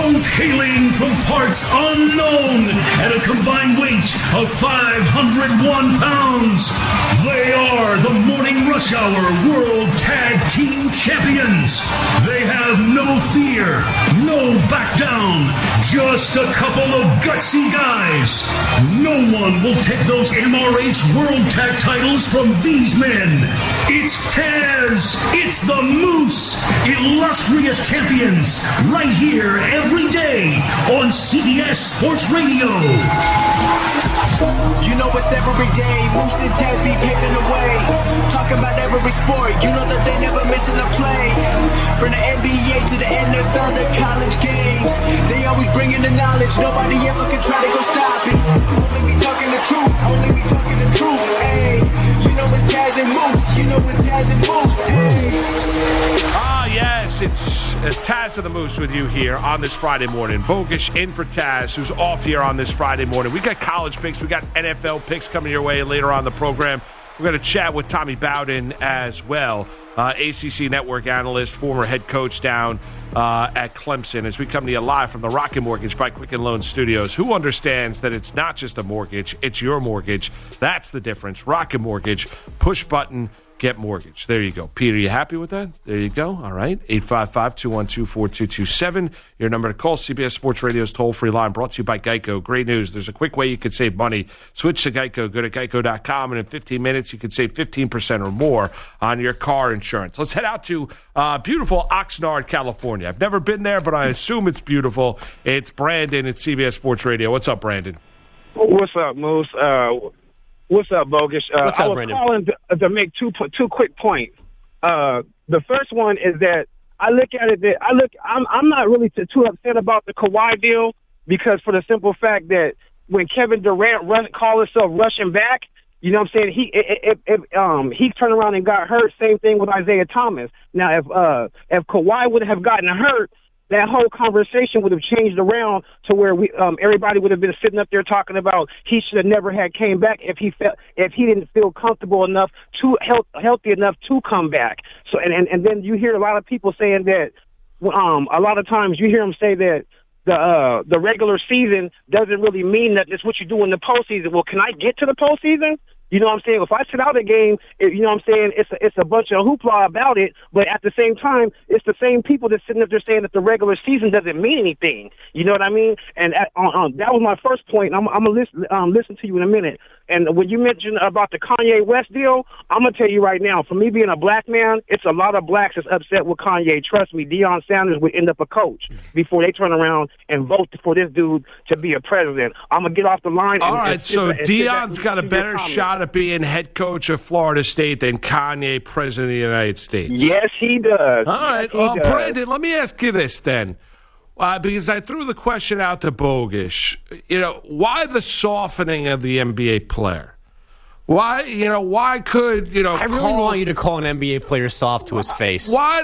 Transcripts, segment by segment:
both hailing from parts unknown at a combined weight of 501 pounds. They are the Morning Rush Hour World Tag Team Champions. They have no fear, no back down, just a couple of gutsy guys. No one will take those MRH World Tag titles from these men. It's Taz, it's the Moose, illustrious champions, right here every day on CBS Sports Radio. You know it's every day, Moose and Taz be paving the way. Talking about every sport, you know that they never missing a play. From the NBA to the NFL to college games, they always bringing the knowledge, nobody ever can try to go stop it. Only we talking the truth, only we talking the truth, ayy. You know it's Taz and Moose, you know it's Taz and Moose, ayy. Ah, yes, it's Taz and the Moose with you here on this Friday morning. Bogish in for Taz, who's off here on this Friday morning. We got college picks, we got NFL picks coming your way later on the program. We're going to chat with Tommy Bowden as well, ACC Network analyst, former head coach down at Clemson, as we come to you live from the Rocket Mortgage by Quicken Loans Studios. Who understands that it's not just a mortgage, it's your mortgage. That's the difference. Rocket Mortgage, push button, get mortgage. There you go. Peter, you happy with that? There you go. All right. 855-212-4227. Your number to call. CBS Sports Radio's toll-free line brought to you by Geico. Great news. There's a quick way you could save money. Switch to Geico. Go to geico.com, and in 15 minutes, you could save 15% or more on your car insurance. Let's head out to beautiful Oxnard, California. I've never been there, but I assume it's beautiful. It's Brandon at CBS Sports Radio. What's up, Brandon? What's up, Moose? What's up, Bogish? What's up, I was Brandon? calling to make two quick points. The first one is that I look at it that I'm not really too upset about the Kawhi deal, because for the simple fact that when Kevin Durant called himself rushing back, you know what I'm saying, he turned around and got hurt. Same thing with Isaiah Thomas. Now if Kawhi would have gotten hurt, that whole conversation would have changed around to where everybody would have been sitting up there talking about he should have never had came back if he didn't feel comfortable enough, healthy enough to come back. So and then you hear a lot of people saying that a lot of times you hear them say that the regular season doesn't really mean that it's what you do in the postseason. Well, can I get to the postseason? You know what I'm saying? If I sit out a game, you know what I'm saying, it's a bunch of hoopla about it, but at the same time, it's the same people that's sitting up there saying that the regular season doesn't mean anything. You know what I mean? And that was my first point. I'm going to listen to you in a minute. And when you mentioned about the Kanye West deal, I'm going to tell you right now, for me being a black man, it's a lot of blacks that's upset with Kanye. Trust me, Deion Sanders would end up a coach before they turn around and vote for this dude to be a president. I'm going to get off the line. All right, so Deion's got a better shot at being head coach of Florida State than Kanye, president of the United States. Yes, he does. All right, well, Brandon, let me ask you this then. Because I threw the question out to Bogish. You know, why the softening of the NBA player? Why could, I really want you to call an NBA player soft to his face. Why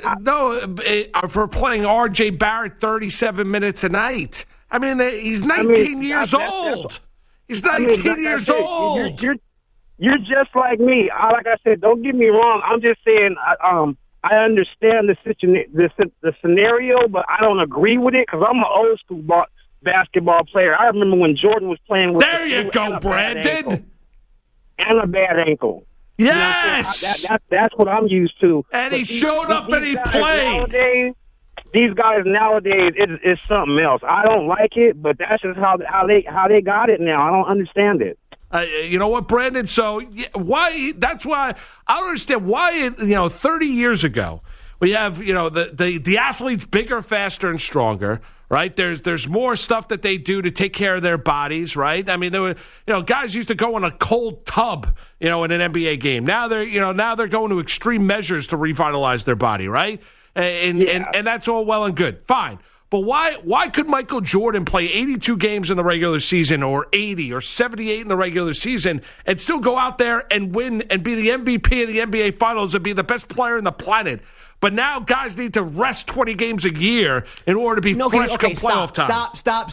for playing R.J. Barrett 37 minutes a night? I mean, he's 19 years old. He's 19 years old. You're just like me. Like I said, don't get me wrong. I'm just saying, I understand the scenario, but I don't agree with it because I'm an old school basketball player. I remember when Jordan was playing with. There you go, Brandon. And a bad ankle. Yes, you know, that's what I'm used to. And he showed up and he played. These guys nowadays, it's something else. I don't like it, but that's just how they got it now. I don't understand it. You know what, Brandon? So why? That's why I don't understand why. 30 years ago, we have the athletes bigger, faster, and stronger. Right? There's more stuff that they do to take care of their bodies. Right? I mean, there were guys used to go in a cold tub in an NBA game. Now they're going to extreme measures to revitalize their body. Right? And that's all well and good. Fine. But why could Michael Jordan play 82 games in the regular season or 80 or 78 in the regular season and still go out there and win and be the MVP of the NBA Finals and be the best player on the planet? But now guys need to rest 20 games a year in order to be fresh come playoff time.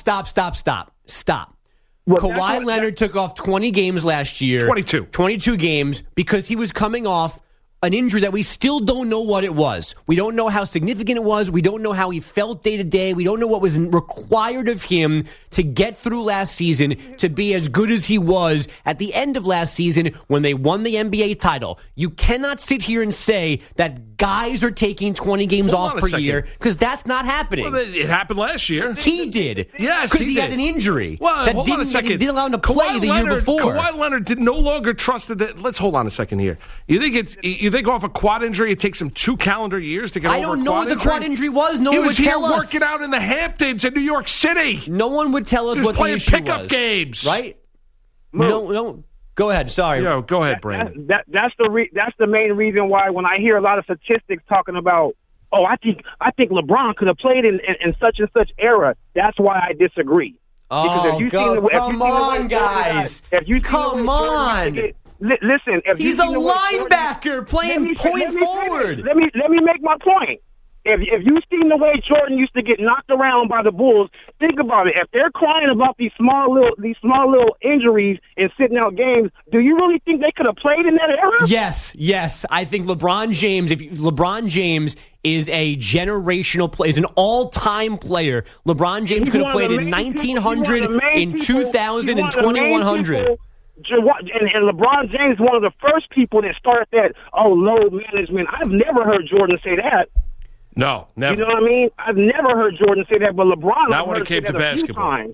Stop. Well, Kawhi Leonard took off 20 games last year. 22 games because he was coming off an injury that we still don't know what it was. We don't know how significant it was. We don't know how he felt day to day. We don't know what was required of him to get through last season to be as good as he was at the end of last season when they won the NBA title. You cannot sit here and say that guys are taking 20 games off per year because that's not happening. Well, it happened last year. He did. Yes, because he had did. an injury. Well, hold on a second. Didn't allow him to play the year before. Kawhi Leonard no longer trusted that. Let's hold on a second here. You think off a quad injury it takes him 2 calendar years to get over a quad injury? I don't know what the quad injury was. No one would tell us. He was here working out in the Hamptons in New York City. No one would tell us what the issue was. Playing pickup games, right? No. Go ahead. Sorry. Yo, go ahead, Brandon. That's the main reason why when I hear a lot of statistics talking about, I think LeBron could have played in such and such era. That's why I disagree. Come on, guys. Come on. Listen, he's a linebacker playing point forward. Let me make my point. If you've seen the way Jordan used to get knocked around by the Bulls, think about it. If they're crying about these small little injuries and sitting out games, do you really think they could have played in that era? Yes. I think LeBron James is a generational player, is an all-time player. LeBron James could have played in 1900, in 2000, and 2100. And LeBron James is one of the first people that started that, load management. I've never heard Jordan say that. No, never. You know what I mean? I've never heard Jordan say that, but LeBron not when it came to basketball.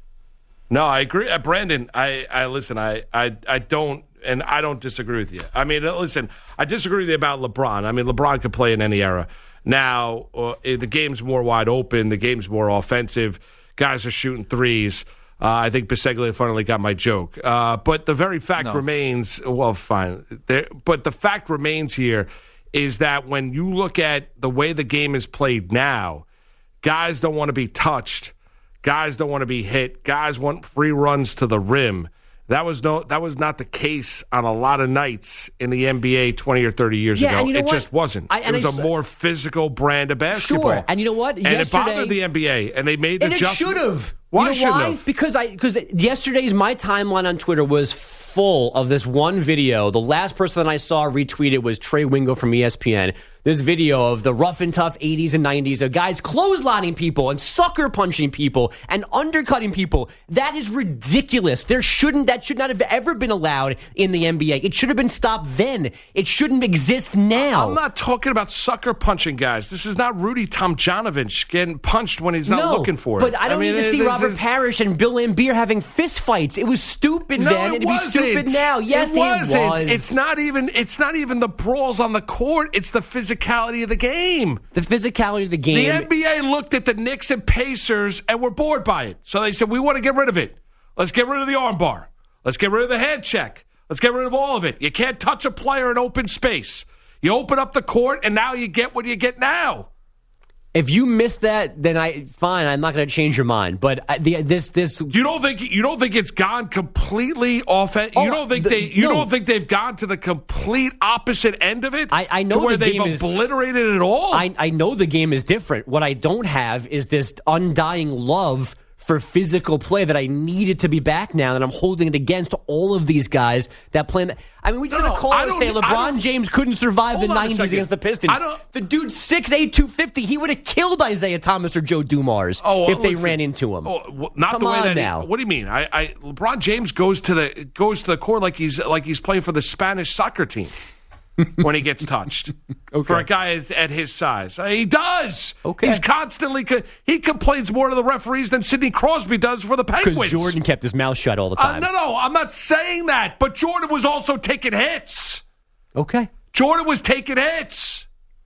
No, I agree, Brandon. I listen. I don't, and I don't disagree with you. I mean, listen, I disagree with you about LeBron. I mean, LeBron could play in any era. Now the game's more wide open. The game's more offensive. Guys are shooting threes. I think Biseglia finally got my joke. But the very fact remains. Well, fine. But the fact remains here is that when you look at the way the game is played now, guys don't want to be touched. Guys don't want to be hit. Guys want free runs to the rim. That was not the case on a lot of nights in the NBA 20 or 30 years ago. You know it just wasn't. It was a more physical brand of basketball. Sure, and you know what? And it bothered the NBA, and they made the adjustment. And it should have. Why should have? Because yesterday's my timeline on Twitter was full of this one video. The last person that I saw retweeted was Trey Wingo from ESPN. This video of the rough and tough 80s and 90s of guys clotheslining people and sucker punching people and undercutting people. That is ridiculous. That should not have ever been allowed in the NBA. It should have been stopped then. It shouldn't exist now. I'm not talking about sucker punching guys. This is not Rudy Tomjanovich getting punched when he's not looking for it. But I don't need to see Robert Parrish and Bill Laimbeer having fist fights. It was stupid then. It'd be stupid now. Yes, it was. It's not even the brawls on the court. It's the physicality of the game. The physicality of the game. The NBA looked at the Knicks and Pacers and were bored by it. So they said, we want to get rid of it. Let's get rid of the armbar. Let's get rid of the hand check. Let's get rid of all of it. You can't touch a player in open space. You open up the court, and now you get what you get now. If you miss that, then fine. I'm not going to change your mind. But this you don't think it's gone completely off? You don't think they've gone to the complete opposite end of it? I know to where they've obliterated it all. I know the game is different. What I don't have is this undying love for physical play that I needed to be back now, and I'm holding it against all of these guys that play. I mean, we just had a call and say LeBron James couldn't survive the 90s against the Pistons. The dude's 6'8", 250. He would have killed Isaiah Thomas or Joe Dumars if they ran into him. Not the way that now. What do you mean? LeBron James goes to the court like he's playing for the Spanish soccer team. When he gets touched. For a guy at his size. He does. Okay. He's constantly he complains more to the referees than Sidney Crosby does for the Penguins. Because Jordan kept his mouth shut all the time. No, I'm not saying that. But Jordan was also taking hits. Okay. Jordan was taking hits.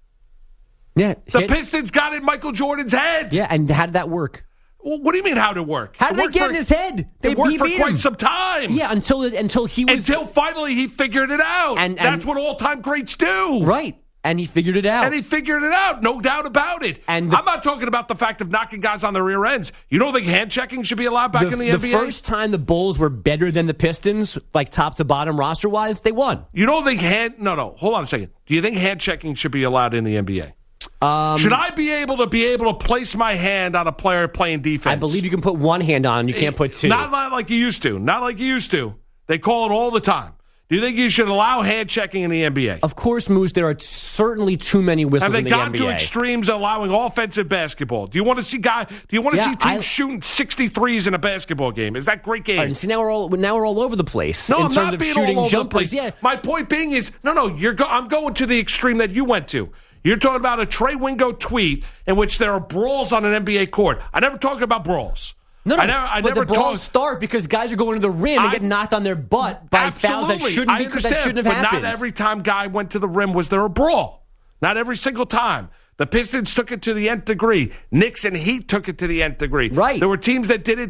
Yeah. The Pistons got in Michael Jordan's head. Yeah, and how did that work? Well, what do you mean, how did it work? How did they get in his head? It worked for quite some time. Yeah, until finally he figured it out. And that's what all-time greats do. Right. And he figured it out. No doubt about it. And I'm not talking about the fact of knocking guys on the rear ends. You don't think hand-checking should be allowed back in the NBA? The first time the Bulls were better than the Pistons, like top to bottom roster-wise, they won. You don't think No, hold on a second. Do you think hand-checking should be allowed in the NBA? Should I be able to place my hand on a player playing defense? I believe you can put one hand on. You can't put two. Not like you used to. They call it all the time. Do you think you should allow hand checking in the NBA? Of course, Moose, there are certainly too many whistles Have in they the gone NBA. to extremes allowing offensive basketball? Do you want to see teams shooting 63s in a basketball game? Is that great game? Right, and see, now we're all over the place No, in I'm terms not of being shooting all over jumpers. the place. Yeah. My point being is, I'm going to the extreme that you went to. You're talking about a Trey Wingo tweet in which there are brawls on an NBA court. I never talk about brawls. No, I but never the brawls start because guys are going to the rim and get knocked on their butt by fouls that shouldn't have happened. But not every time guy went to the rim was there a brawl. Not every single time. The Pistons took it to the nth degree. Knicks and Heat took it to the nth degree. Right. There were teams that did it.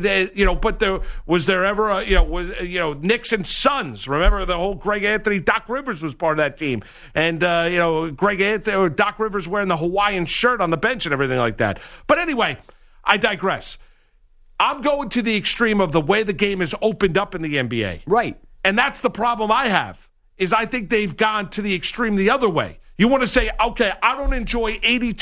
But was there ever Knicks and Suns? Remember the whole Greg Anthony, Doc Rivers was part of that team, and Greg Anthony or Doc Rivers wearing the Hawaiian shirt on the bench and everything like that. But anyway, I digress. I'm going to the extreme of the way the game is opened up in the NBA. Right. And that's the problem I have, is I think they've gone to the extreme the other way. You want to say, okay, I don't enjoy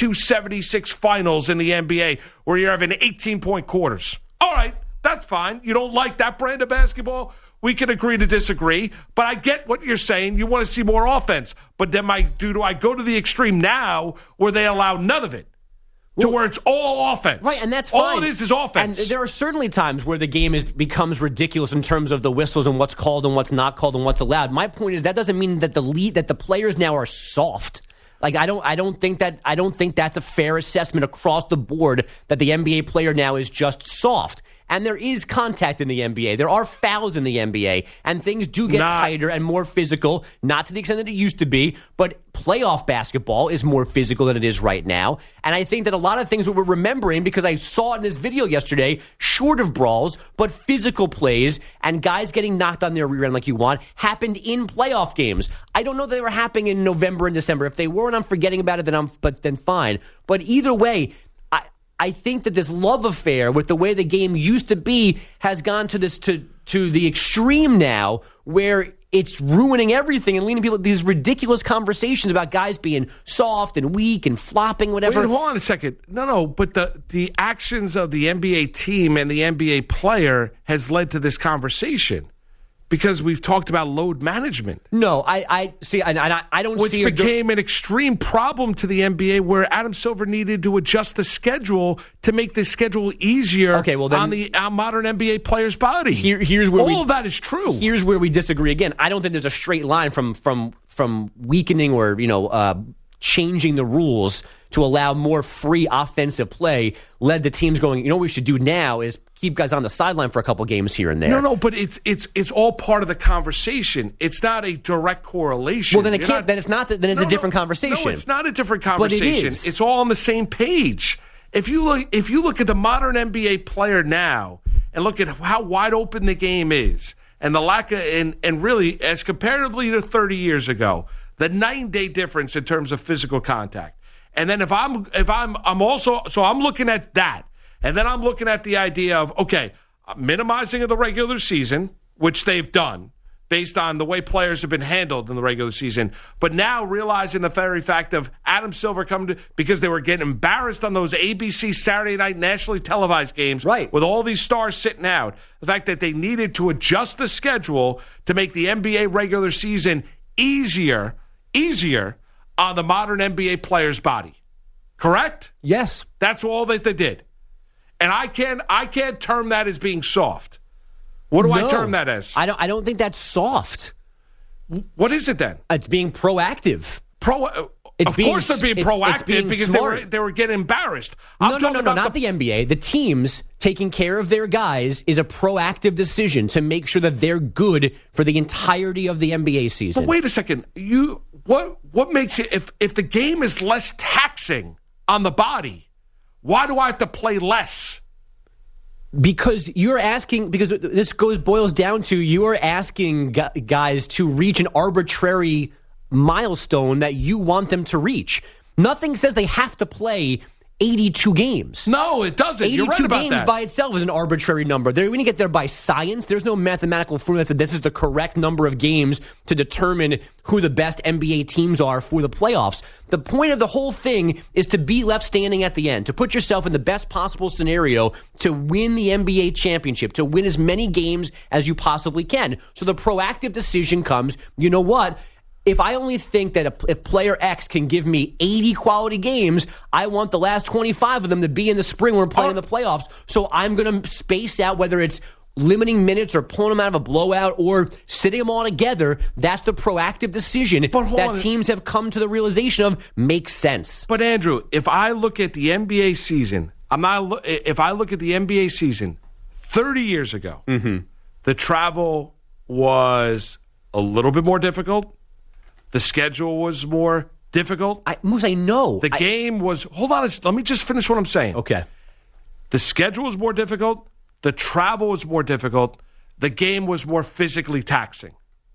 82-76 finals in the NBA where you're having 18-point quarters. All right, that's fine. You don't like that brand of basketball? We can agree to disagree. But I get what you're saying. You want to see more offense. But then do I go to the extreme now where they allow none of it? To where it's all offense. Right, and that's fine. All it is offense. And there are certainly times where the game becomes ridiculous in terms of the whistles and what's called and what's not called and what's allowed. My point is that doesn't mean that the players now are soft. Like I don't think that's a fair assessment across the board that the NBA player now is just soft. And there is contact in the NBA. There are fouls in the NBA. And things do get tighter and more physical, not to the extent that it used to be, but playoff basketball is more physical than it is right now. And I think that a lot of things that we're remembering, because I saw it in this video yesterday, short of brawls, but physical plays and guys getting knocked on their rear end like you want, happened in playoff games. I don't know that they were happening in November and December. If they were and I'm forgetting about it, then fine. But either way, I think that this love affair with the way the game used to be has gone to the extreme now, where it's ruining everything and leading people to these ridiculous conversations about guys being soft and weak and flopping, whatever. Wait, hold on a second. No, but the actions of the NBA team and the NBA player has led to this conversation. Because we've talked about load management. No, I see, and I don't see... Which became an extreme problem to the NBA where Adam Silver needed to adjust the schedule to make the schedule easier on the modern NBA player's body. Here's where all of that is true. Here's where we disagree again. I don't think there's a straight line from weakening or changing the rules to allow more free offensive play led to teams going, what we should do now is keep guys on the sideline for a couple games here and there. No, but it's all part of the conversation. It's not a direct correlation. Well, then it can't. Then it's not. Then it's a different conversation. No, it's not a different conversation. But it is. It's all on the same page. If you look at the modern NBA player now and look at how wide open the game is and the lack of and really as comparatively to 30 years ago, the 9-day difference in terms of physical contact. And then I'm looking at that. And then I'm looking at the idea of, minimizing of the regular season, which they've done based on the way players have been handled in the regular season. But now realizing the very fact of Adam Silver coming to, because they were getting embarrassed on those ABC Saturday night nationally televised games with all these stars sitting out. The fact that they needed to adjust the schedule to make the NBA regular season easier on the modern NBA player's body. Correct? Yes. That's all that they did. And I can't term that as being soft. What do I term that as? I don't think that's soft. What is it then? It's being proactive. Of course they're being proactive because they were getting embarrassed. No, not the NBA. The teams taking care of their guys is a proactive decision to make sure that they're good for the entirety of the NBA season. But wait a second. What makes it if the game is less taxing on the body, why do I have to play less? Because this boils down to you are asking guys to reach an arbitrary milestone that you want them to reach. Nothing says they have to play 82 games. No, it doesn't. You're right 82 about games that. by itself is an arbitrary number. When you get there by science, there's no mathematical formula that says this is the correct number of games to determine who the best NBA teams are for the playoffs. The point of the whole thing is to be left standing at the end, to put yourself in the best possible scenario to win the NBA championship, to win as many games as you possibly can. So the proactive decision comes, you know what? If I only think that if player X can give me 80 quality games, I want the last 25 of them to be in the spring when we're playing in the playoffs. So I'm going to space out whether it's limiting minutes or pulling them out of a blowout or sitting them all together. That's the proactive decision that teams have come to the realization of makes sense. But Andrew, if I look at the NBA season, if I look at the NBA season 30 years ago, the travel was a little bit more difficult. The schedule was more difficult. Moose, I know. The game was... Hold on. Let me just finish what I'm saying. Okay. The schedule was more difficult. The travel was more difficult. The game was more physically taxing.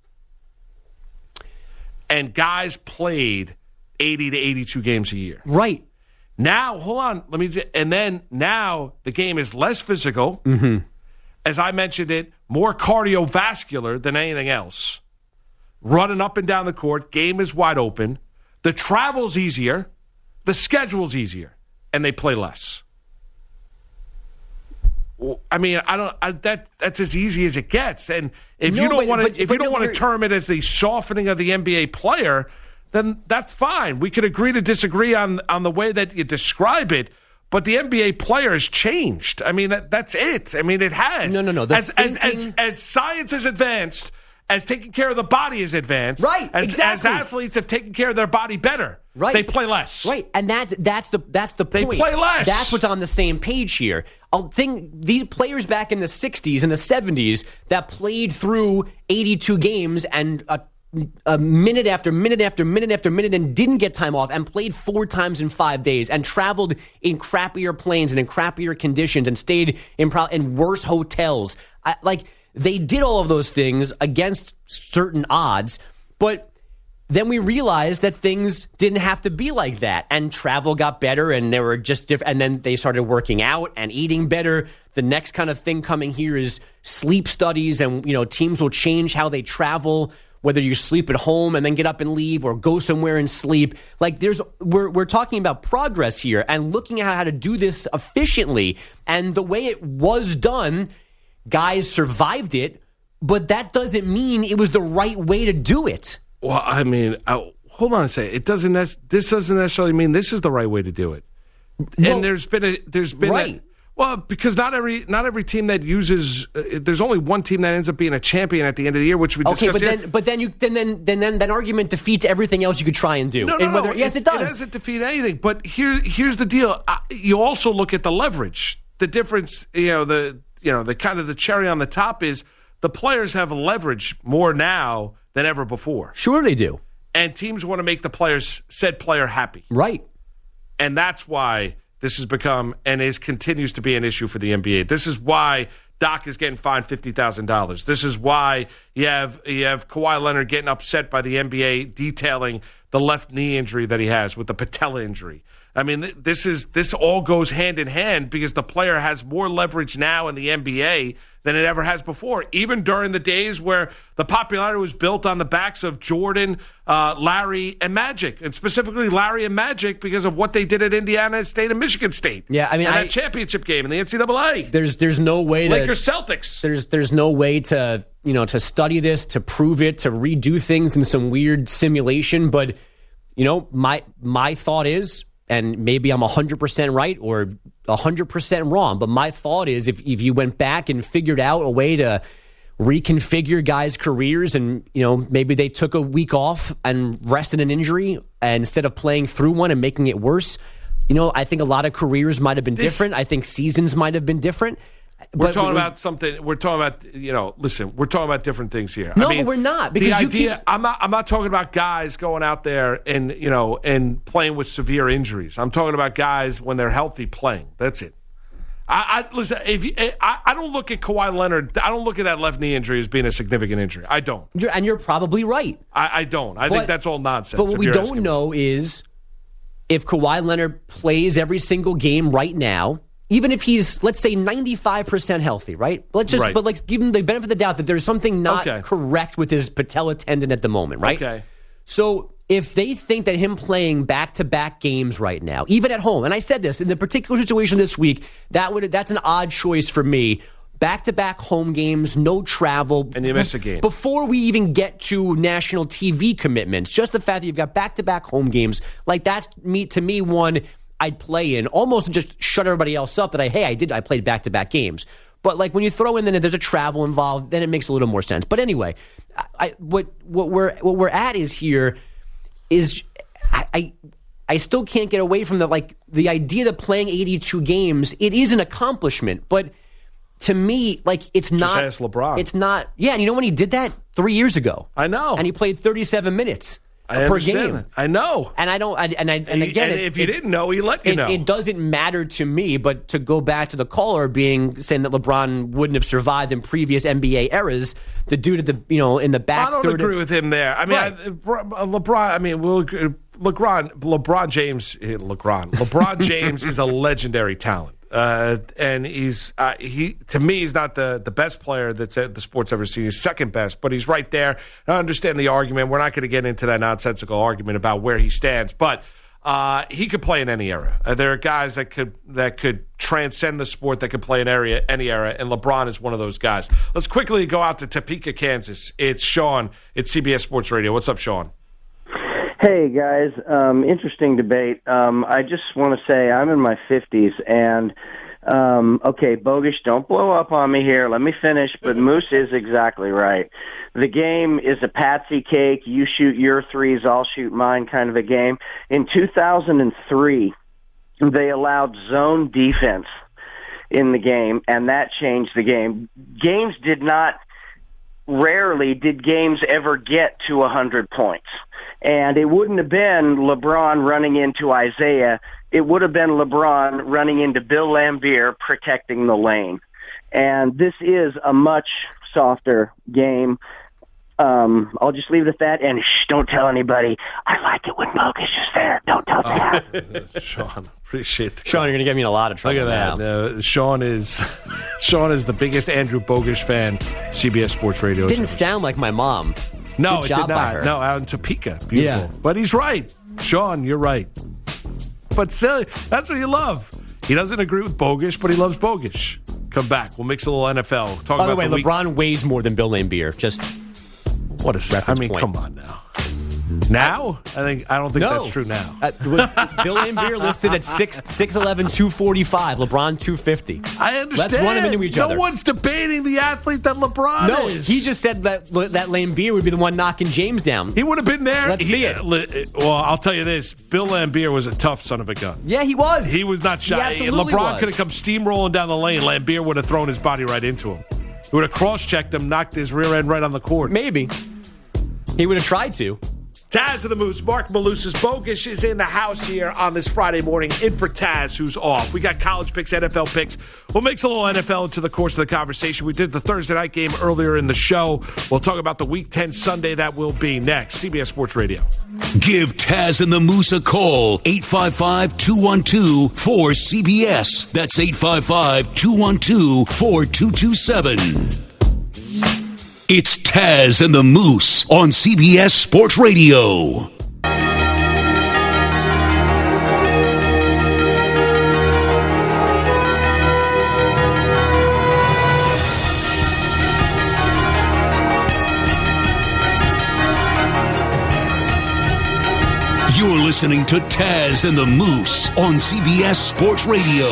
And guys played 80 to 82 games a year. Right. Now, hold on. Now the game is less physical. As I mentioned it, more cardiovascular than anything else. Running up and down the court, game is wide open. The travel's easier, the schedule's easier, and they play less. I mean, that's as easy as it gets. And if you don't want to term it as the softening of the NBA player, then that's fine. We could agree to disagree on the way that you describe it. But the NBA player has changed. I mean, that's it. I mean, it has. No. As science has advanced, as taking care of the body is advanced, right? As athletes have taken care of their body better, right? They play less, right? And that's the point. They play less. That's what's on the same page here. These players back in the 60s and the 70s that played through 82 games and a minute after minute after minute after minute and didn't get time off and played 4 times in 5 days and traveled in crappier planes and in crappier conditions and stayed in worse hotels. They did all of those things against certain odds, but then we realized that things didn't have to be like that, and travel got better, and they were just different. And then they started working out and eating better. The next kind of thing coming here is sleep studies, and teams will change how they travel, whether you sleep at home and then get up and leave, or go somewhere and sleep. We're talking about progress here and looking at how to do this efficiently, and the way it was done. Guys survived it, but that doesn't mean it was the right way to do it. Well, I mean, hold on a second. This doesn't necessarily mean this is the right way to do it. Well, and there's been right. Because not every team that uses there's only one team that ends up being a champion at the end of the year, which we discussed. Okay, but then that argument defeats everything else you could try and do. No. Yes, it does. It doesn't defeat anything. But here's the deal. You also look at the leverage. The difference, the kind of the cherry on the top is the players have leverage more now than ever before. Sure they do. And teams want to make the said player happy. Right. And that's why this has become and continues to be an issue for the NBA. This is why Doc is getting fined $50,000. This is why you have Kawhi Leonard getting upset by the NBA detailing the left knee injury that he has with the patella injury. I mean, this all goes hand in hand because the player has more leverage now in the NBA than it ever has before, even during the days where the popularity was built on the backs of Jordan, Larry, and Magic, and specifically Larry and Magic because of what they did at Indiana State and Michigan State. Yeah, I mean, that championship game in the NCAA. There's no way to Lakers Celtics. There's no way to to study this, to prove it, to redo things in some weird simulation. But my thought is, and maybe I'm 100% right or 100% wrong, but my thought is if you went back and figured out a way to reconfigure guys' careers and, maybe they took a week off and rested an injury instead of playing through one and making it worse, I think a lot of careers might have been different. I think seasons might have been different. We're talking about something. We're talking about, listen, we're talking about different things here. No, but we're not. Because I'm not talking about guys going out there and, and playing with severe injuries. I'm talking about guys when they're healthy playing. That's it. Listen, I don't look at Kawhi Leonard. I don't look at that left knee injury as being a significant injury. I don't. And you're probably right. I don't. I think that's all nonsense. But what we don't know is if Kawhi Leonard plays every single game right now, even if he's, let's say, 95% healthy, right? But let's give him the benefit of the doubt that there's something not correct with his patella tendon at the moment, right? Okay. So if they think that him playing back-to-back games right now, even at home, and I said this, in the particular situation this week, that's an odd choice for me. Back-to-back home games, no travel. And you miss a game. Before we even get to national TV commitments, just the fact that you've got back-to-back home games, like that's, to me, one I'd play in, almost to just shut everybody else up that I played back-to-back games. But like when you throw in that there's a travel involved, then it makes a little more sense. But anyway, what we're at is here is I still can't get away from the idea that playing 82 games, it is an accomplishment, but to me, it's not. Just ask LeBron. It's not. Yeah, and you know when he did that 3 years ago? I know. And he played 37 minutes per game. That. I know. And I don't. And again, if you didn't know, he let you know. It doesn't matter to me. But to go back to the caller saying that LeBron wouldn't have survived in previous NBA eras, the dude at in the back. I don't agree with him there. I mean, right. LeBron. I mean, LeBron James is a legendary talent. And he's to me, he's not the best player that the sport's ever seen. He's second best, but he's right there. I understand the argument. We're not going to get into that nonsensical argument about where he stands, but he could play in any era. There are guys that could transcend the sport, that could play in any era, and LeBron is one of those guys. Let's quickly go out to Topeka, Kansas. It's Sean. It's CBS Sports Radio. What's up, Sean? Hey, guys. Interesting debate. I just want to say I'm in my 50s, and, okay, Bogusch, don't blow up on me here. Let me finish, but Moose is exactly right. The game is a patsy cake. You shoot your threes, I'll shoot mine kind of a game. In 2003, they allowed zone defense in the game, and that changed the game. Rarely did games ever get to 100 points. And it wouldn't have been LeBron running into Isaiah. It would have been LeBron running into Bill Laimbeer protecting the lane. And this is a much softer game. I'll just leave it at that. And don't tell anybody. I like it when Bogusch is there. Don't tell Dad. Sean, appreciate that. Sean, you're going to get me in a lot of trouble. Look at that. Sean is the biggest Andrew Bogusch fan CBS Sports Radio. Didn't sound like my mom. No, Good it job did by not. her. No, out in Topeka. Beautiful. Yeah. But he's right. Sean, you're right. But silly, that's what you love. He doesn't agree with Bogusch, but he loves Bogusch. Come back. We'll mix a little NFL. By the way, LeBron weighs more than Bill Laimbeer. Just what is that? I mean, point. Come on now. Now? I don't think that's true now. Bill Laimbeer listed at 6'11", 245. LeBron 250. I understand. Let's run them into each other. No one's debating the athlete that LeBron is. He just said that Laimbeer would be the one knocking James down. He would have been there. Let's see it. Well, I'll tell you this. Bill Laimbeer was a tough son of a gun. Yeah, he was. He was not shy. LeBron could have come steamrolling down the lane. Laimbeer would have thrown his body right into him. He would have cross-checked him, knocked his rear end right on the court. Maybe. He would have tried to. Taz of the Moose, Mark Malusis. Bogusch is in the house here on this Friday morning, in for Taz, who's off. We got college picks, NFL picks. We'll mix a little NFL into the course of the conversation. We did the Thursday night game earlier in the show. We'll talk about the Week 10 Sunday that will be next. CBS Sports Radio. Give Taz and the Moose a call. 855-212-4CBS. That's 855-212-4227. It's Taz and the Moose on CBS Sports Radio. You're listening to Taz and the Moose on CBS Sports Radio.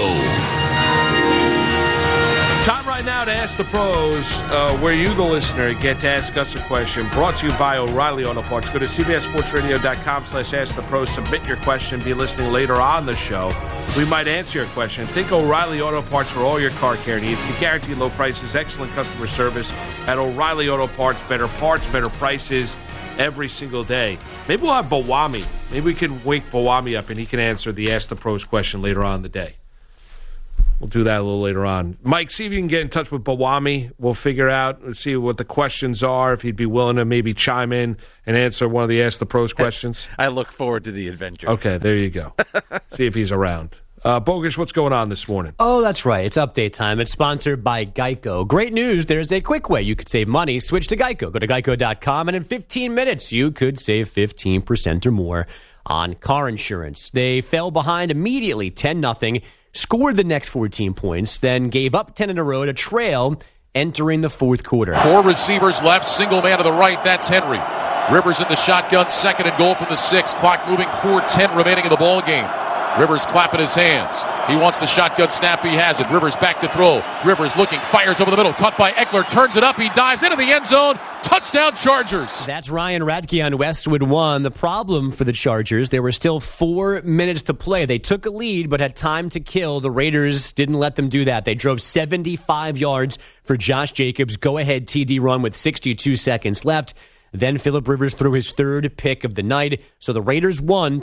Time right now to Ask the Pros, where you, the listener, get to ask us a question. Brought to you by O'Reilly Auto Parts. Go to cbssportsradio.com/ask the pros. Submit your question. Be listening later on the show. We might answer your question. Think O'Reilly Auto Parts for all your car care needs. Get guaranteed low prices, excellent customer service at O'Reilly Auto Parts. Better parts, better prices every single day. Maybe we'll have Bawami. Maybe we can wake Bawami up and he can answer the Ask the Pros question later on in the day. We'll do that a little later on. Mike, see if you can get in touch with Bawami. We'll figure out, see what the questions are, if he'd be willing to maybe chime in and answer one of the Ask the Pros questions. I look forward to the adventure. Okay, there you go. See if he's around. Bogus, what's going on this morning? Oh, that's right. It's update time. It's sponsored by Geico. Great news. There's a quick way you could save money. Switch to Geico. Go to geico.com, and in 15 minutes, you could save 15% or more on car insurance. They fell behind immediately, 10-0. Scored the next 14 points, then gave up 10 in a row to trail entering the fourth quarter. 4 receivers left, single man to the right. That's Henry. Rivers in the shotgun, 2nd and goal from the 6. Clock moving, 4:10 remaining in the ball game. Rivers clapping his hands. He wants the shotgun snap. He has it. Rivers back to throw. Rivers looking, fires over the middle. Caught by Eckler, turns it up. He dives into the end zone. Touchdown, Chargers. That's Ryan Radke on Westwood One. The problem for the Chargers, there were still 4 minutes to play. They took a lead, but had time to kill. The Raiders didn't let them do that. They drove 75 yards for Josh Jacobs' go-ahead TD run with 62 seconds left. Then Phillip Rivers threw his 3rd pick of the night. So the Raiders won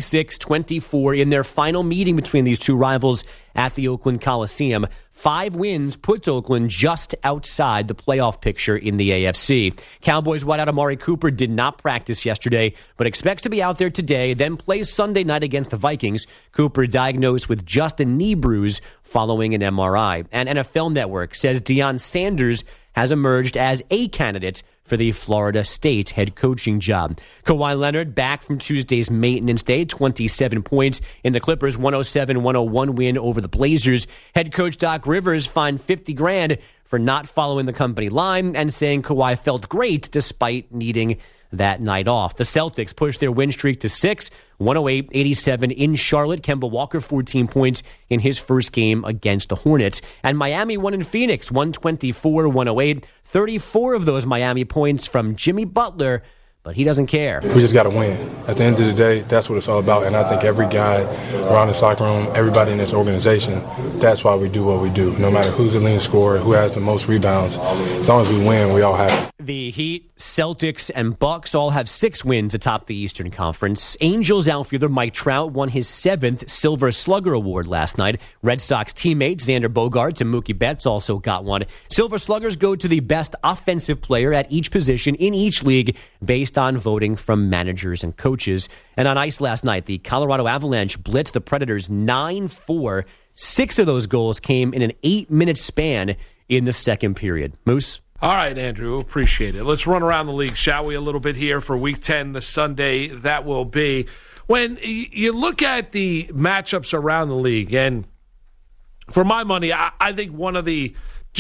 26-24 in their final meeting between these two rivals at the Oakland Coliseum. 5 wins puts Oakland just outside the playoff picture in the AFC. Cowboys wideout Amari Cooper did not practice yesterday, but expects to be out there today, then plays Sunday night against the Vikings. Cooper diagnosed with just a knee bruise following an MRI. And NFL Network says Deion Sanders has emerged as a candidate for the Florida State head coaching job. Kawhi Leonard back from Tuesday's maintenance day, 27 points in the Clippers' 107-101 win over the Blazers. Head coach Doc Rivers fined $50,000 for not following the company line and saying Kawhi felt great despite needing that night off. The Celtics pushed their win streak to 6, 108-87 in Charlotte. Kemba Walker, 14 points in his first game against the Hornets. And Miami won in Phoenix, 124-108. 34 of those Miami points from Jimmy Butler, but he doesn't care. We just got to win. At the end of the day, that's what it's all about. And I think every guy around the soccer room, everybody in this organization, that's why we do what we do. No matter who's the leading scorer, who has the most rebounds, as long as we win, we all happy. The Heat, Celtics, and Bucks all have 6 wins atop the Eastern Conference. Angels outfielder Mike Trout won his 7th Silver Slugger Award last night. Red Sox teammates Xander Bogaerts and Mookie Betts also got one. Silver Sluggers go to the best offensive player at each position in each league based on voting from managers and coaches. And on ice last night, the Colorado Avalanche blitzed the Predators 9-4. 6 of those goals came in an 8-minute span in the second period. Moose? All right, Andrew, appreciate it. Let's run around the league, shall we, a little bit here for Week 10, the Sunday that will be. When you look at the matchups around the league, and for my money, I think one of the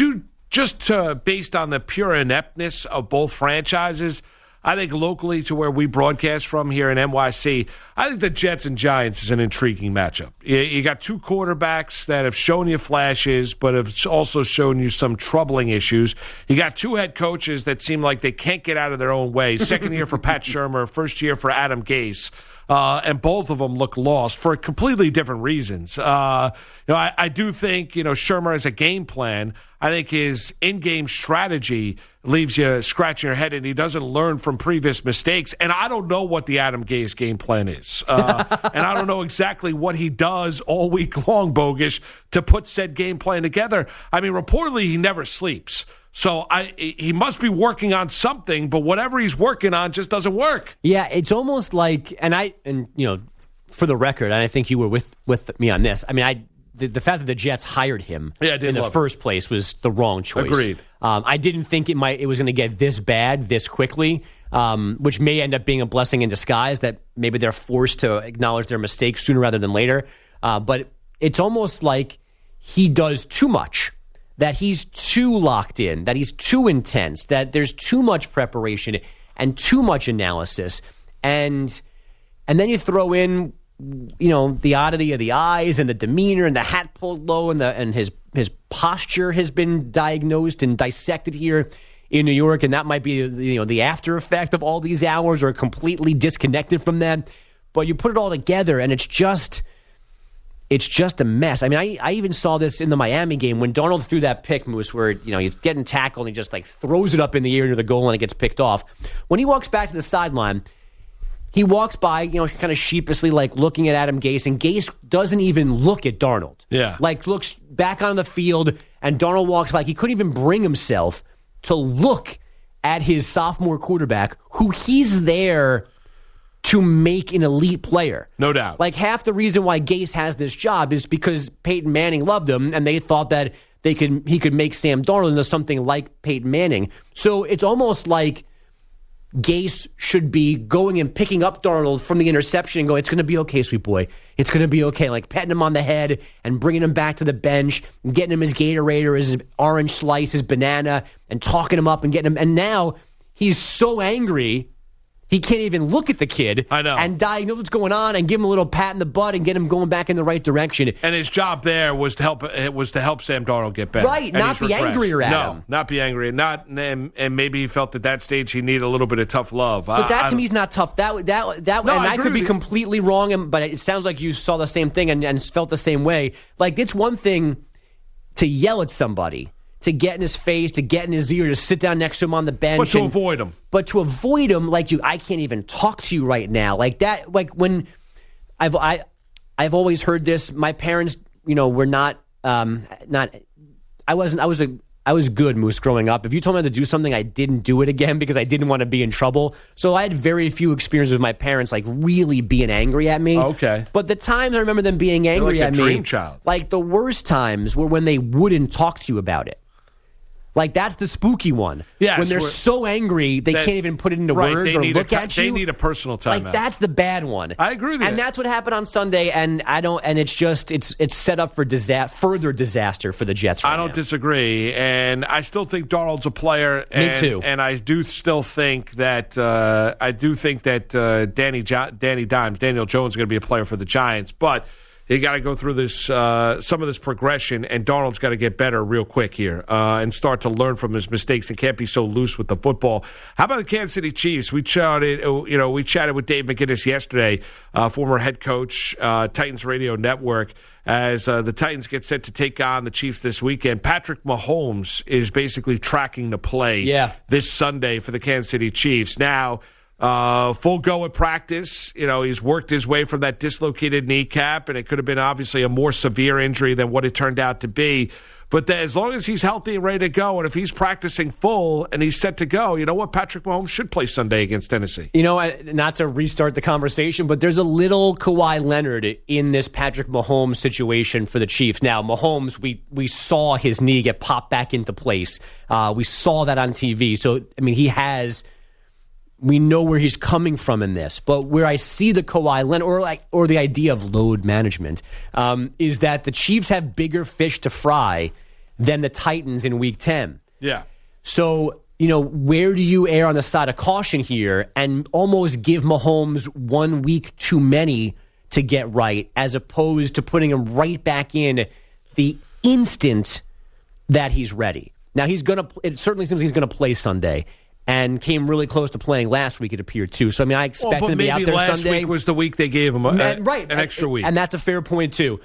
based on the pure ineptness of both franchises, I think locally to where we broadcast from here in NYC, I think the Jets and Giants is an intriguing matchup. You got 2 quarterbacks that have shown you flashes, but have also shown you some troubling issues. You got 2 head coaches that seem like they can't get out of their own way. Second year for Pat Shurmur, first year for Adam Gase. And both of them look lost for completely different reasons. I do think, Shurmur has a game plan. I think his in-game strategy leaves you scratching your head, and he doesn't learn from previous mistakes. And I don't know what the Adam Gase game plan is. And I don't know exactly what he does all week long, Bogish, to put said game plan together. I mean, reportedly, he never sleeps. So he must be working on something, but whatever he's working on just doesn't work. Yeah, it's almost like, for the record, and I think you were with me on this. I mean, the fact that the Jets hired him in the first place was the wrong choice. Agreed. I didn't think it was going to get this bad this quickly, which may end up being a blessing in disguise that maybe they're forced to acknowledge their mistakes sooner rather than later. But it's almost like he does too much, that he's too locked in, that he's too intense, that there's too much preparation and too much analysis. And then you throw in, the oddity of the eyes and the demeanor and the hat pulled low and his posture has been diagnosed and dissected here in New York, and that might be the after effect of all these hours or completely disconnected from that. But you put it all together, and it's just a mess. I mean, I even saw this in the Miami game when Darnold threw that pick, Moose, where he's getting tackled and he just throws it up in the air near the goal and it gets picked off. When he walks back to the sideline, He walks by, kind of sheepishly, like looking at Adam Gase, and Gase doesn't even look at Darnold. Yeah. Like looks back on the field, and Darnold walks by. Like he couldn't even bring himself to look at his sophomore quarterback, who he's there to make an elite player. No doubt. Like half the reason why Gase has this job is because Peyton Manning loved him, and they thought that he could make Sam Darnold into something like Peyton Manning. So it's almost like Gase should be going and picking up Darnold from the interception and going, it's going to be okay, sweet boy. It's going to be okay. Like patting him on the head and bringing him back to the bench, and getting him his Gatorade or his orange slice, his banana, and talking him up and getting him. And now he's so angry, he can't even look at the kid. I know. And diagnose what's going on and give him a little pat in the butt and get him going back in the right direction. And his job there was to help Sam Darnold get better. Right, not be angrier at him. No, not be angry. And maybe he felt at that stage he needed a little bit of tough love. But that to me is not tough. And I could be completely wrong, but it sounds like you saw the same thing and felt the same way. Like, it's one thing to yell at somebody, to get in his face, to get in his ear, to sit down next to him on the bench. But to avoid him. But to avoid him, like I can't even talk to you right now. Like that, like when I've always heard this. My parents, were not. I was good, Moose, growing up. If you told me to do something, I didn't do it again because I didn't want to be in trouble. So I had very few experiences with my parents, like really being angry at me. Okay. But the times I remember them being angry at me, dream child. like the worst times were when they wouldn't talk to you about it. Like, that's the spooky one. Yes, when they're so angry, they can't even put it into words or look at you. They need a personal timeout. Like, that's the bad one. I agree with you. And that's what happened on Sunday, and it's set up for further disaster for the Jets right I don't now. disagree, and I still think Darnold's a player. Me too. And I do still think that Daniel Jones is going to be a player for the Giants, but you got to go through this some of this progression, and Darnold's got to get better real quick here and start to learn from his mistakes and can't be so loose with the football. How about the Kansas City Chiefs? We chatted with Dave McGinnis yesterday, former head coach, Titans Radio Network, as the Titans get set to take on the Chiefs this weekend. Patrick Mahomes is basically tracking the play this Sunday for the Kansas City Chiefs. Now, full go at practice. He's worked his way from that dislocated kneecap, and it could have been obviously a more severe injury than what it turned out to be. But as long as he's healthy and ready to go, and if he's practicing full and he's set to go, you know what? Patrick Mahomes should play Sunday against Tennessee. Not to restart the conversation, but there's a little Kawhi Leonard in this Patrick Mahomes situation for the Chiefs. Now, Mahomes, we saw his knee get popped back into place. We saw that on TV. So, we know where he's coming from in this, but where I see the Kawhi Leonard or the idea of load management is that the Chiefs have bigger fish to fry than the Titans in Week 10. Yeah. So, where do you err on the side of caution here and almost give Mahomes 1 week too many to get right, as opposed to putting him right back in the instant that he's ready? Now, it certainly seems he's going to play Sunday, and came really close to playing last week, it appeared, too. So, I expect him to be out there last Sunday. Week was the week they gave him an extra week. And that's a fair point, too.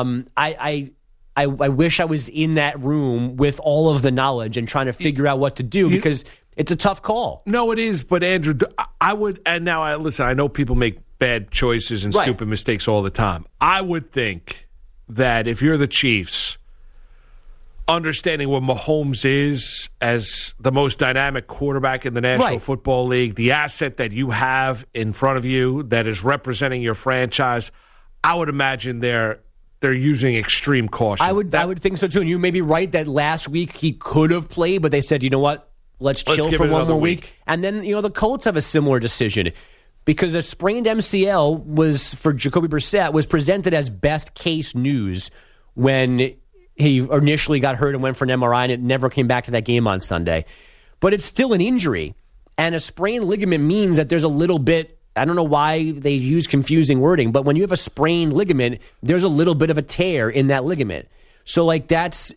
I wish I was in that room with all of the knowledge and trying to figure out what to do, because it's a tough call. No, it is. But, Andrew, I would – and now, listen, I know people make bad choices and stupid mistakes all the time. I would think that if you're the Chiefs – understanding what Mahomes is as the most dynamic quarterback in the National Football League, the asset that you have in front of you that is representing your franchise, I would imagine they're using extreme caution. I would think so too. And you may be right that last week he could have played, but they said, you know what, let's chill for one more week. And then the Colts have a similar decision, because a sprained MCL was for Jacoby Brissett was presented as best case news when he initially got hurt and went for an MRI, and it never came back to that game on Sunday. But it's still an injury, and a sprained ligament means that there's a little bit, I don't know why they use confusing wording, but when you have a sprained ligament, there's a little bit of a tear in that ligament. So that's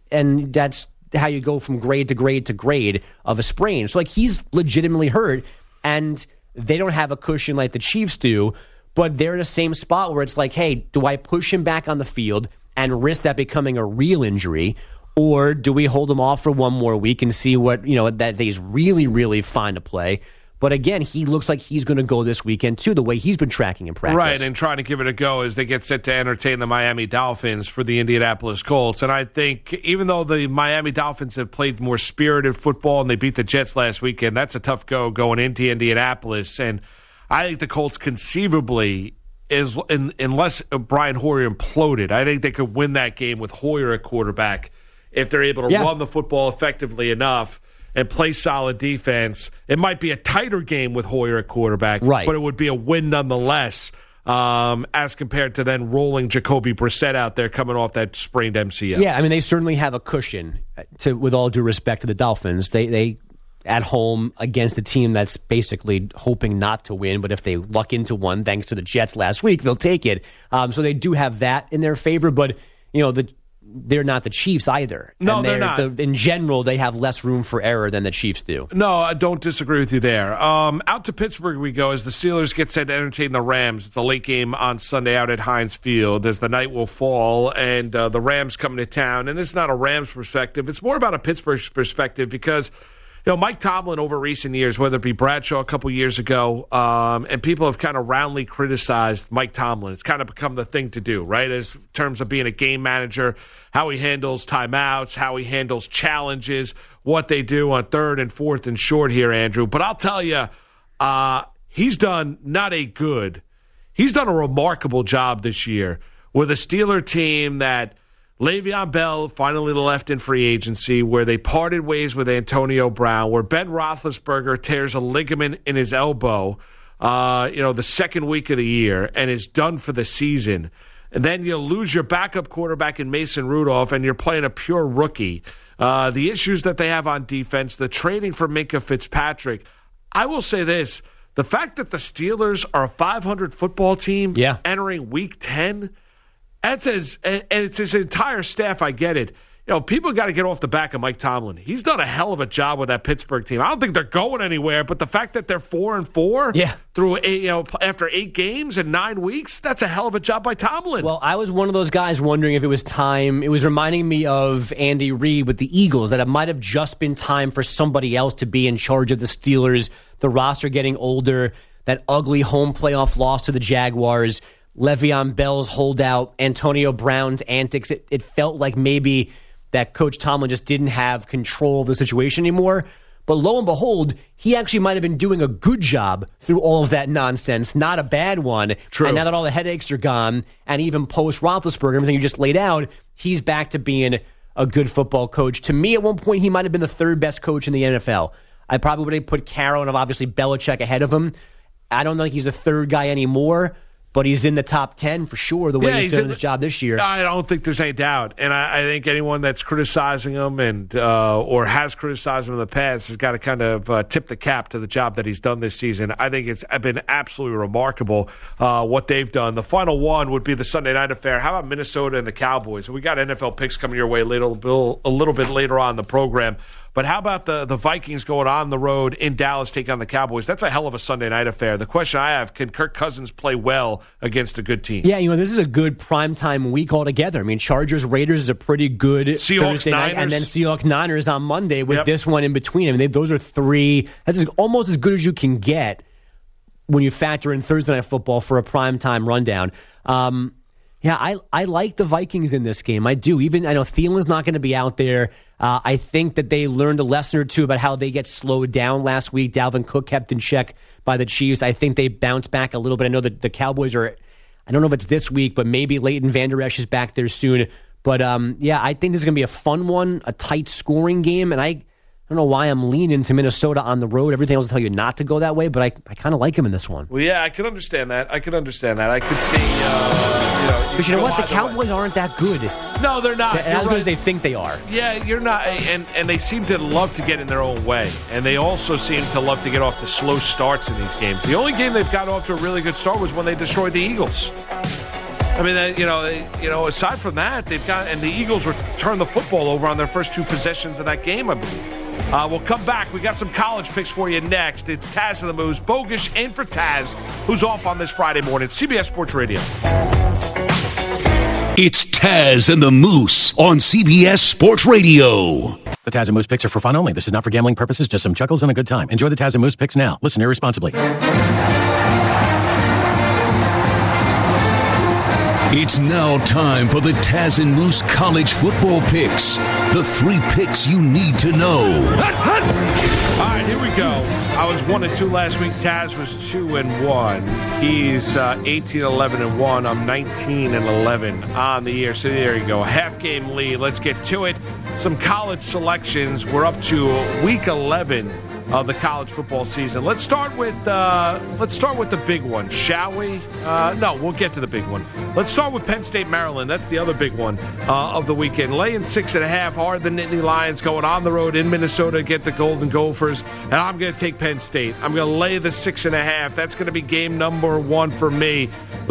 how you go from grade to grade to grade of a sprain. So he's legitimately hurt, and they don't have a cushion like the Chiefs do, but they're in the same spot where it's like, hey, do I push him back on the field and risk that becoming a real injury, or do we hold him off for one more week and see what, that he's really, really fine to play? But again, he looks like he's going to go this weekend, too, the way he's been tracking in practice. Right, and trying to give it a go as they get set to entertain the Miami Dolphins for the Indianapolis Colts. And I think even though the Miami Dolphins have played more spirited football and they beat the Jets last weekend, that's a tough go going into Indianapolis. And I think the Colts conceivably, unless Brian Hoyer imploded, I think they could win that game with Hoyer at quarterback if they're able to run the football effectively enough and play solid defense. It might be a tighter game with Hoyer at quarterback, but it would be a win nonetheless, as compared to then rolling Jacoby Brissett out there coming off that sprained MCL. Yeah, I mean, they certainly have a cushion, with all due respect to the Dolphins. They at home against a team that's basically hoping not to win, but if they luck into one, thanks to the Jets last week, they'll take it. So they do have that in their favor, but, they're not the Chiefs either. No, they're not. In general, they have less room for error than the Chiefs do. No, I don't disagree with you there. Out to Pittsburgh we go as the Steelers get set to entertain the Rams. It's a late game on Sunday out at Heinz Field as the night will fall and the Rams coming to town. And this is not a Rams perspective. It's more about a Pittsburgh perspective because Mike Tomlin over recent years, whether it be Bradshaw a couple years ago, and people have kind of roundly criticized Mike Tomlin. It's kind of become the thing to do, right, as in terms of being a game manager, how he handles timeouts, how he handles challenges, what they do on 3rd and 4th and short here, Andrew. But I'll tell you, he's done he's done a remarkable job this year with a Steeler team that Le'Veon Bell finally left in free agency, where they parted ways with Antonio Brown, where Ben Roethlisberger tears a ligament in his elbow, the second week of the year, and is done for the season. And then you lose your backup quarterback in Mason Rudolph, and you're playing a pure rookie. The issues that they have on defense, the trading for Minkah Fitzpatrick. I will say this, the fact that the Steelers are a 500 football team entering Week 10, and it's his entire staff, I get it. People got to get off the back of Mike Tomlin. He's done a hell of a job with that Pittsburgh team. I don't think they're going anywhere, but the fact that they're 4-4 through after 8 games and 9 weeks, that's a hell of a job by Tomlin. Well, I was one of those guys wondering if it was time. It was reminding me of Andy Reid with the Eagles, that it might have just been time for somebody else to be in charge of the Steelers, the roster getting older, that ugly home playoff loss to the Jaguars, Le'Veon Bell's holdout, Antonio Brown's antics. It felt like maybe that Coach Tomlin just didn't have control of the situation anymore. But lo and behold, he actually might have been doing a good job through all of that nonsense, not a bad one. True. And now that all the headaches are gone, and even post-Roethlisberger, everything you just laid out, he's back to being a good football coach. To me, at one point, he might have been the 3rd best coach in the NFL. I probably would have put Carroll and obviously Belichick ahead of him. I don't think he's the 3rd guy anymore, but he's in the top 10 for sure, the way he's done his job this year. I don't think there's any doubt. And I think anyone that's criticizing him or has criticized him in the past has got to kind of tip the cap to the job that he's done this season. I think it's been absolutely remarkable what they've done. The final one would be the Sunday night affair. How about Minnesota and the Cowboys? We got NFL picks coming your way a little bit later on in the program. But how about the Vikings going on the road in Dallas, take on the Cowboys? That's a hell of a Sunday night affair. The question I have, can Kirk Cousins play well against a good team? Yeah, this is a good primetime week altogether. I mean, Chargers-Raiders is a pretty good Thursday night, and then Seahawks-Niners on Monday with this one in between. I mean, those are 3. That's almost as good as you can get when you factor in Thursday Night Football for a primetime rundown. I like the Vikings in this game. I do. I know Thielen's not going to be out there. I think that they learned a lesson or two about how they get slowed down last week. Dalvin Cook kept in check by the Chiefs. I think they bounced back a little bit. I know that the Cowboys are, I don't know if it's this week, but maybe Leighton Vander Esch is back there soon. But, I think this is going to be a fun one, a tight scoring game, and I don't know why I'm leaning to Minnesota on the road. Everything else will tell you not to go that way, but I kind of like him in this one. Well, yeah, I can understand that. I could see, Because you know what? The Cowboys aren't that good. No, they're not. As good as they think they are. Yeah, you're not. And they seem to love to get in their own way. And they also seem to love to get off to slow starts in these games. The only game they've got off to a really good start was when they destroyed the Eagles. I mean, aside from that, the Eagles turned the football over on their first 2 possessions of that game, I believe. We'll come back. We got some college picks for you next. It's Taz of the Moose, Bogusch in for Taz, who's off on this Friday morning. CBS Sports Radio. It's Taz and the Moose on CBS Sports Radio. The Taz and Moose picks are for fun only. This is not for gambling purposes, just some chuckles and a good time. Enjoy the Taz and Moose picks now. Listen irresponsibly. It's now time for the Taz and Moose college football picks. The 3 picks you need to know. All right, here we go. I was 1-2 last week. Taz was 2-1. He's 18-11-1. I'm 19-11 on the year. So there you go. Half game lead. Let's get to it. Some college selections. We're up to week 11 of the college football season. Let's start with the big one, shall we? No, we'll get to the big one. Let's start with Penn State, Maryland. That's the other big one of the weekend. Laying 6.5 are the Nittany Lions going on the road in Minnesota to get the Golden Gophers, and I'm going to take Penn State. I'm going to lay the 6.5. That's going to be game number 1 for me.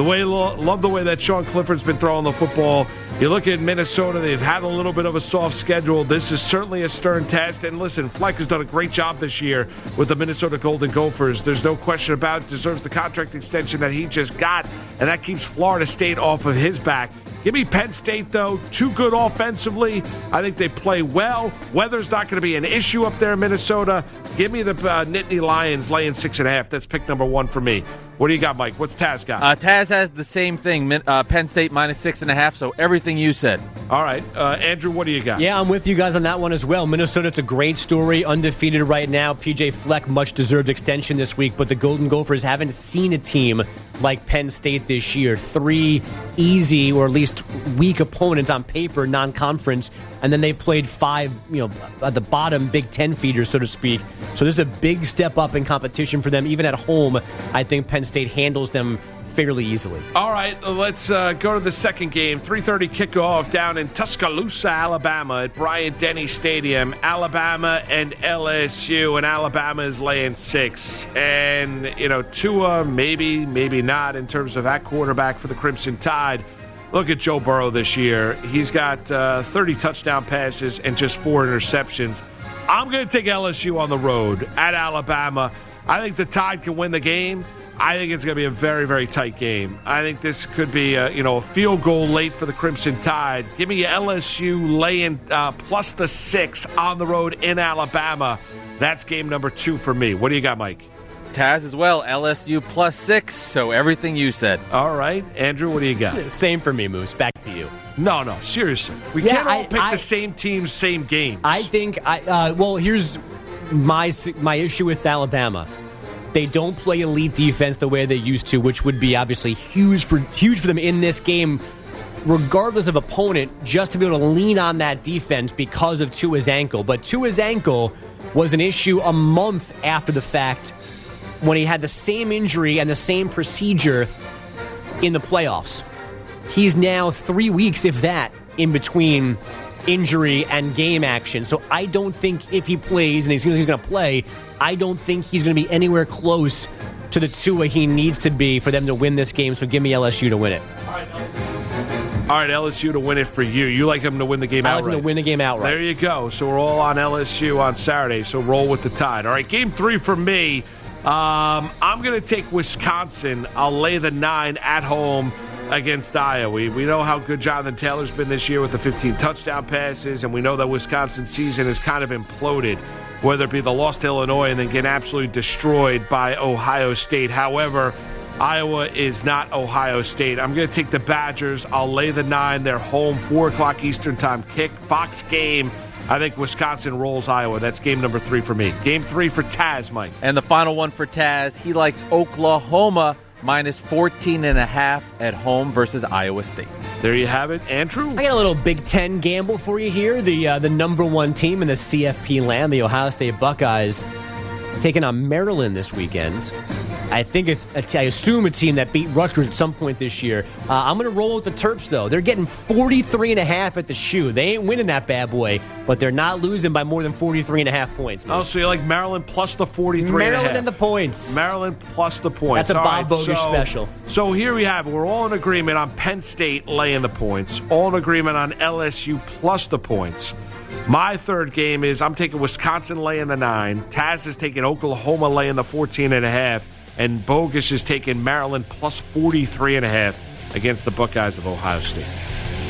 Love the way that Sean Clifford's been throwing the football. You look at Minnesota, they've had a little bit of a soft schedule. This is certainly a stern test. And listen, Fleck has done a great job this year with the Minnesota Golden Gophers. There's no question about it. Deserves the contract extension that he just got, and that keeps Florida State off of his back. Give me Penn State, though. Too good offensively. I think they play well. Weather's not going to be an issue up there in Minnesota. Give me the Nittany Lions laying 6.5. That's pick number 1 for me. What do you got, Mike? What's Taz got? Taz has the same thing, Penn State minus 6.5, so everything you said. All right. Andrew, what do you got? Yeah, I'm with you guys on that one as well. Minnesota, it's a great story, undefeated right now. P.J. Fleck, much-deserved extension this week, but the Golden Gophers haven't seen a team like Penn State this year. 3 easy, or at least weak opponents on paper, non-conference, and then they played 5, at the bottom, Big Ten feeders, so to speak. So this is a big step up in competition for them. Even at home, I think Penn State handles them fairly easily. All right, let's go to the second game. 3:30 kickoff down in Tuscaloosa, Alabama at Bryant-Denny Stadium. Alabama and LSU, and Alabama is laying 6. And, Tua, maybe not in terms of that quarterback for the Crimson Tide. Look at Joe Burrow this year. He's got 30 touchdown passes and just 4 interceptions. I'm going to take LSU on the road at Alabama. I think the Tide can win the game. I think it's going to be a very, very tight game. I think this could be a field goal late for the Crimson Tide. Give me LSU laying plus the 6 on the road in Alabama. That's game number 2 for me. What do you got, Mike? Taz as well, LSU plus 6, so everything you said. All right. Andrew, what do you got? Same for me, Moose. Back to you. No, seriously. We can't all pick the same teams, same games. I think, here's my issue with Alabama. They don't play elite defense the way they used to, which would be obviously huge for them in this game, regardless of opponent, just to be able to lean on that defense because of Tua's ankle. But Tua's ankle was an issue a month after the fact when he had the same injury and the same procedure in the playoffs. He's now 3 weeks, if that, in between injury and game action. So I don't think if he plays, and he seems he's going to play, I don't think he's going to be anywhere close to the Tua he needs to be for them to win this game. So give me LSU to win it. All right, LSU to win it for you. You like them to win the game outright. I like them to win the game outright. There you go. So we're all on LSU on Saturday, so roll with the Tide. All right, game 3 for me. I'm going to take Wisconsin. I'll lay the 9 at home against Iowa. We know how good Jonathan Taylor's been this year with the 15 touchdown passes, and we know that Wisconsin season has kind of imploded, whether it be the loss to Illinois and then get absolutely destroyed by Ohio State. However, Iowa is not Ohio State. I'm going to take the Badgers. I'll lay the 9. They're home, 4 o'clock Eastern time kick. Fox game. I think Wisconsin rolls Iowa. That's game number 3 for me. Game 3 for Taz, Mike. And the final one for Taz, he likes Oklahoma minus 14.5 at home versus Iowa State. There you have it. Andrew? I got a little Big Ten gamble for you here. The number 1 team in the CFP land, the Ohio State Buckeyes, taking on Maryland this weekend. I assume a team that beat Rutgers at some point this year. I'm going to roll with the Terps, though. They're getting 43.5 at the shoe. They ain't winning that bad boy, but they're not losing by more than 43.5 points. Oh, so you like Maryland plus the 43.5? Maryland and the points. Maryland plus the points. That's a Bob Bogish special. So here we have it. We're all in agreement on Penn State laying the points. All in agreement on LSU plus the points. My third game is I'm taking Wisconsin laying the 9. Taz is taking Oklahoma laying the 14.5. And Bogish is taking Maryland plus 43.5 against the Buckeyes of Ohio State.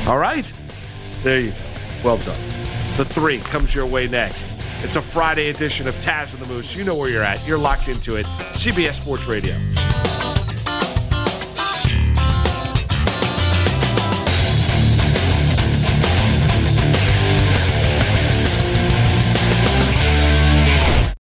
All right? There you go. Well done. The 3 comes your way next. It's a Friday edition of Taz and the Moose. You know where you're at. You're locked into it. CBS Sports Radio.